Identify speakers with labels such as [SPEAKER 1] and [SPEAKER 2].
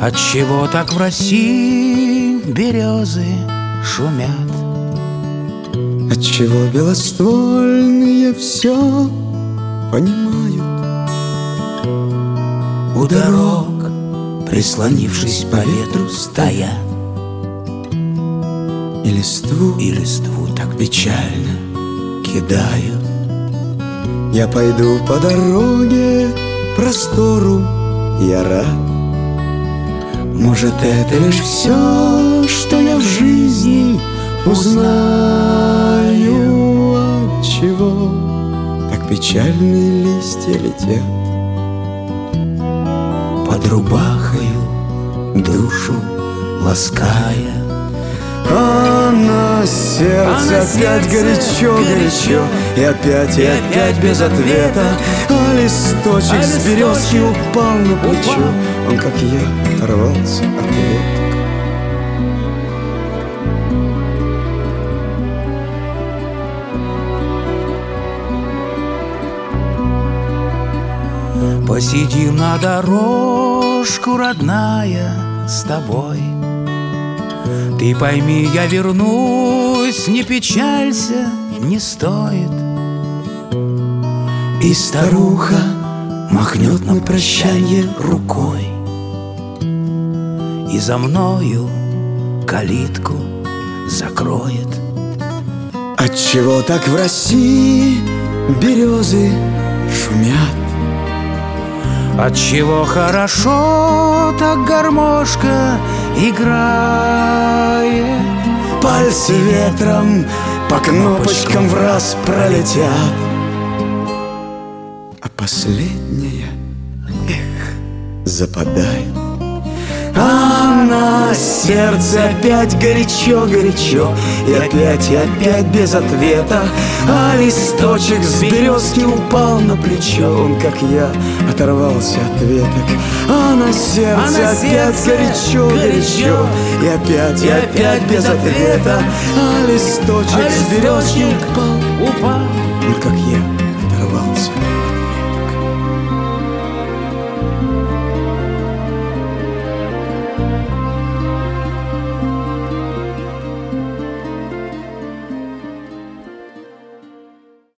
[SPEAKER 1] Отчего так в России березы шумят?
[SPEAKER 2] Отчего белоствольные все понимают?
[SPEAKER 1] У дорог, прислонившись по ветру, стоят,
[SPEAKER 2] и листву
[SPEAKER 1] так печально кидают.
[SPEAKER 2] Я пойду по дороге простору, я рад.
[SPEAKER 1] Может, это лишь все, что я в жизни узнаю.
[SPEAKER 2] Отчего так печальные листья летят
[SPEAKER 1] под рубахою, душу лаская.
[SPEAKER 2] А на сердце опять горячо, и опять без ответа. А листочек с березки упал на плечо. Он, как я, оторвался от веток.
[SPEAKER 1] Посидим на дорожку, родная, с тобой. Ты пойми, я вернусь, не печалься, не стоит. И старуха махнет на прощанье рукой, и за мною калитку закроет.
[SPEAKER 2] Отчего так в России березы шумят?
[SPEAKER 1] Отчего хорошо так гармошка играет?
[SPEAKER 2] Пальцы ветром по кнопочкам в раз пролетят, а последняя, западает. А на сердце опять горячо, и опять без ответа. А листочек с березки упал на плечо. Он, как я, оторвался от веток. А на сердце опять горячо, и опять без ответа. А листочек с березки упал. Он, как я, оторвался от веток.